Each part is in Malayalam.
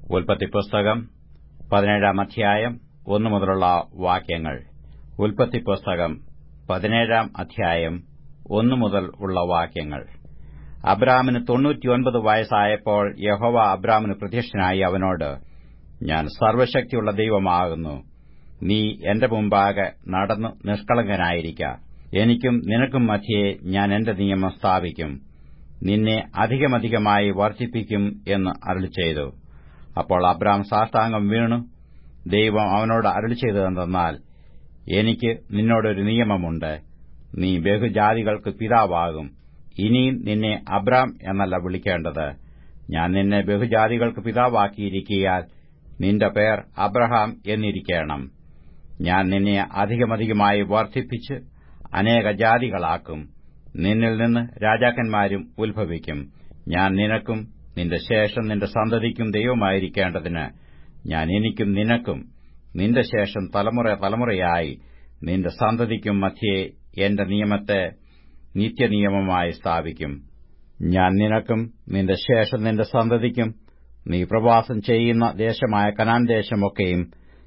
ഉല്പത്തിപ്പുസ്തകം 17 അധ്യായം 1 മുതലുള്ള വാക്യങ്ങൾ. ഉല്പത്തിപ്പുസ്തകം 17 അധ്യായം 1 മുതൽ ഉള്ള വാക്യങ്ങൾ. അബ്രാമിന് 99 വയസ്സായപ്പോൾ യഹോവ അബ്രാമിന് പ്രത്യക്ഷനായി അവനോട്, ഞാൻ സർവ്വശക്തിയുള്ള ദൈവമാകുന്നു. നീ എന്റെ മുമ്പാകെ നടന്നു നിഷ്കളങ്കനായിരിക്ക. എനിക്കും നിനക്കും മധ്യേ ഞാൻ എന്റെ നിയമം സ്ഥാപിക്കും. നിന്നെ അധികമധികമായി വർദ്ധിപ്പിക്കും എന്ന് അരുളിച്ചെയ്തു. അപ്പോൾ അബ്രാം സാഷ്ടാംഗം വീണു. ദൈവം അവനോട് അരുളിച്ചെയ്തതെന്തെന്നാൽ, എനിക്ക് നിന്നോടൊരു നിയമമുണ്ട്. നീ ബഹുജാതികൾക്ക് പിതാവാകും. ഇനിയും നിന്നെ അബ്രാം എന്നല്ല വിളിക്കേണ്ടത്. ഞാൻ നിന്നെ ബഹുജാതികൾക്ക് പിതാവാക്കിയിരിക്കയാൽ നിന്റെ പേർ അബ്രഹാം എന്നിരിക്കേണം. ഞാൻ നിന്നെ അധികമധികമായി വർദ്ധിപ്പിച്ച് അനേക ജാതികളാക്കും. നിന്നിൽ നിന്ന് രാജാക്കന്മാരും ഉത്ഭവിക്കും. ഞാൻ നിനക്കും നിന്റെ ശേഷം നിന്റെ സന്തതിക്കും ദൈവമായിരിക്കേണ്ടതിന് ഞാൻ എനിക്കും നിനക്കും നിന്റെ ശേഷം തലമുറ തലമുറയായി നിന്റെ സന്തതിക്കും മധ്യേ എന്റെ നിയമത്തെ നിത്യനിയമമായി സ്ഥാപിക്കും. ഞാൻ നിനക്കും നിന്റെ ശേഷം നിന്റെ സന്തതിക്കും നീ പ്രവാസം ചെയ്യുന്ന ദേശമായ കനാൻ ദേശമൊക്കെയും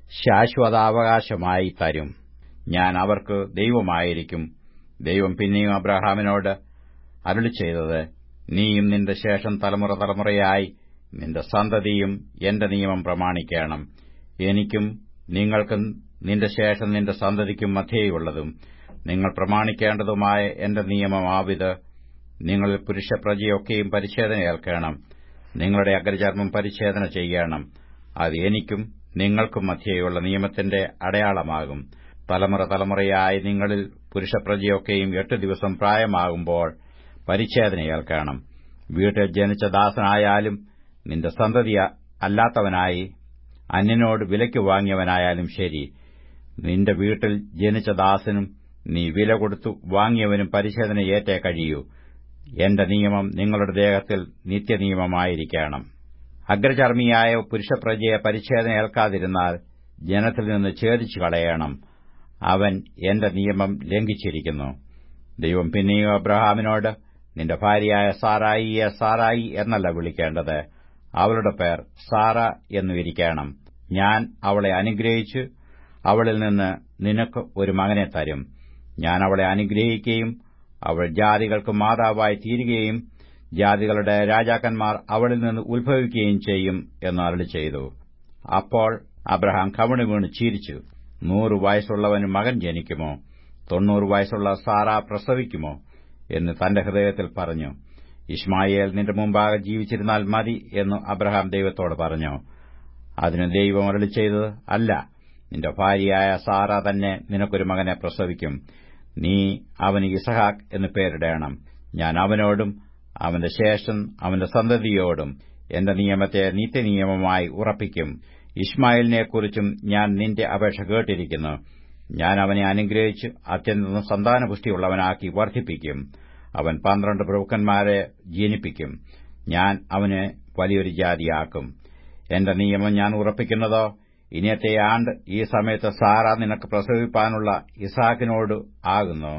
ശാശ്വതാവകാശമായി തരും. ഞാൻ അവർക്ക് ദൈവമായിരിക്കും. ദൈവം പിന്നെയും അബ്രഹാമിനോട് അരുളിച്ചെയ്തത്, നീയും നിന്റെ ശേഷം തലമുറ തലമുറയായി നിന്റെ സന്തതിയും എന്റെ നിയമം പ്രമാണിക്കണം. എനിക്കും നിങ്ങൾക്കും നിന്റെ ശേഷം നിന്റെ സന്തതിക്കും മധ്യേയുള്ളതും നിങ്ങൾ പ്രമാണിക്കേണ്ടതുമായ എന്റെ നിയമമാവിത്. നിങ്ങളിൽ പുരുഷപ്രജയൊക്കെയും പരിച്ഛേദന ഏൽക്കണം. നിങ്ങളുടെ അഗ്രചർമ്മം പരിച്ഛേദന ചെയ്യണം. അത് എനിക്കും നിങ്ങൾക്കും മധ്യേയുള്ള നിയമത്തിന്റെ അടയാളമാകും. തലമുറ തലമുറയായി നിങ്ങളിൽ പുരുഷപ്രജയൊക്കെയും 8 ദിവസം പ്രായമാകുമ്പോൾ പരിച്ഛേദന ഏൽക്കണം. വീട്ടിൽ ജനിച്ച ദാസനായാലും നിന്റെ സന്തതി അല്ലാത്തവനായി അന്യനോട് വിലയ്ക്ക് വാങ്ങിയവനായാലും ശരി, നിന്റെ വീട്ടിൽ ജനിച്ച ദാസനും നീ വില കൊടുത്തു വാങ്ങിയവനും പരിച്ഛേദന ഏറ്റേ കഴിയൂ. എന്റെ നിയമം നിങ്ങളുടെ ദേഹത്തിൽ നിത്യനിയമമായിരിക്കണം. അഗ്രചർമ്മിയായ പുരുഷപ്രജയെ പരിച്ഛേദന ഏൽക്കാതിരുന്നാൽ ജനത്തിൽ നിന്ന് ഛേദിച്ചു കളയണം. അവൻ എന്റെ നിയമം ലംഘിച്ചിരിക്കുന്നു. ദൈവം പിന്നെയും അബ്രഹാമിനോട്, നിന്റെ ഭാര്യയായ സാറായിയെ സാറായി എന്നല്ല വിളിക്കേണ്ടത്. അവളുടെ പേർ സാറ എന്നു ഇരിക്കണം. ഞാൻ അവളെ അനുഗ്രഹിച്ചു അവളിൽ നിന്ന് നിനക്ക് ഒരു മകനെ തരും. ഞാൻ അവളെ അനുഗ്രഹിക്കുകയും അവൾ ജാതികൾക്ക് മാതാവായി തീരുകയും ജാതികളുടെ രാജാക്കന്മാർ അവളിൽ നിന്ന് ഉത്ഭവിക്കുകയും ചെയ്യും എന്ന് അരുളിച്ചെയ്തു. അപ്പോൾ അബ്രഹാം കവിണ്ണു വീണ് ചിരിച്ചു. 100 വയസ്സുള്ളവന് മകൻ ജനിക്കുമോ? 90 വയസ്സുള്ള സാറ പ്രസവിക്കുമോ എന്ന് തന്റെ ഹൃദയത്തിൽ പറഞ്ഞു. ഇശ്മായേൽ നിന്റെ മുമ്പാകെ ജീവിച്ചിരുന്നാൽ മതി എന്ന് അബ്രഹാം ദൈവത്തോട് പറഞ്ഞു. അതിന് ദൈവം അരുളിച്ചെയ്തത്, അല്ല, നിന്റെ ഭാര്യയായ സാറ തന്നെ നിനക്കൊരു മകനെ പ്രസവിക്കും. നീ അവന് ഇസഹാക്ക് എന്ന് പേരിടേണം. ഞാൻ അവനോടും അവന്റെ ശേഷം അവന്റെ സന്തതിയോടും എന്റെ നിയമത്തെ നിത്യനിയമമായി ഉറപ്പിക്കും. ഇശ്മായേലിനെക്കുറിച്ചും ഞാൻ നിന്റെ അപേക്ഷ കേട്ടിരിക്കുന്നു. ഞാൻ അവനെ അനുഗ്രഹിച്ച് അത്യന്തം സന്താനപുഷ്ടിയുള്ളവനാക്കി വർദ്ധിപ്പിക്കും. അവൻ 12 പ്രഭുക്കന്മാരെ ജനിപ്പിക്കും. ഞാൻ അവനെ വലിയൊരു ജാതിയാക്കും. എന്റെ നിയമം ഞാൻ ഉറപ്പിക്കുന്നതോ ഇനിയത്തെ ആണ്ട് ഈ സമയത്ത് സാറ നിനക്ക് പ്രസവിപ്പാനുള്ള ഇസഹാക്കിനോട് ആകുന്നു.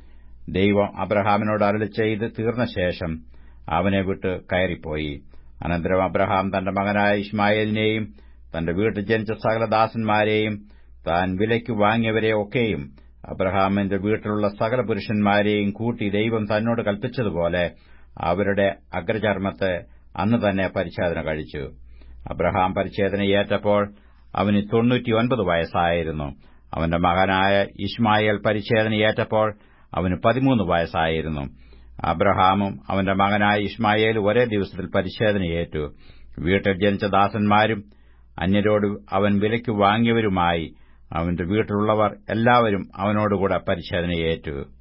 ദൈവം അബ്രഹാമിനോട് അരുളിച്ചെയ്ത് തീർന്ന ശേഷം അവനെ വിട്ട് കയറിപ്പോയി. അനന്തരം അബ്രഹാം തന്റെ മകനായ ഇശ്മായേലിനെയും തന്റെ വീട്ടിൽ ജനിച്ച സകല ദാസന്മാരെയും താൻ വിലയ്ക്ക് വാങ്ങിയവരെ ഒക്കെയും അബ്രഹാമിന്റെ വീട്ടിലുള്ള സകല പുരുഷന്മാരെയും കൂട്ടി ദൈവം തന്നോട് കൽപ്പിച്ചതുപോലെ അവരുടെ അഗ്രചർമ്മത്തെ അന്ന് തന്നെ പരിച്ഛേദന കഴിച്ചു. അബ്രഹാം പരിച്ഛേദന ഏറ്റപ്പോൾ അവന് 99 വയസ്സായിരുന്നു. അവന്റെ മകനായ ഇശ്മായേൽ പരിച്ഛേദന ഏറ്റപ്പോൾ അവന് 13 വയസ്സായിരുന്നു. അബ്രഹാമും അവന്റെ മകനായ ഇശ്മായേൽ ഒരേ ദിവസത്തിൽ പരിച്ഛേദന ഏറ്റു. വീട്ടിൽ ജനിച്ച ദാസന്മാരും അന്യരോട് അവൻ വിലയ്ക്ക് വാങ്ങിയവരുമായി അവന്റെ വീട്ടിലുള്ളവർ എല്ലാവരും അവനോടുകൂടെ പരിച്ഛേദന ഏറ്റു.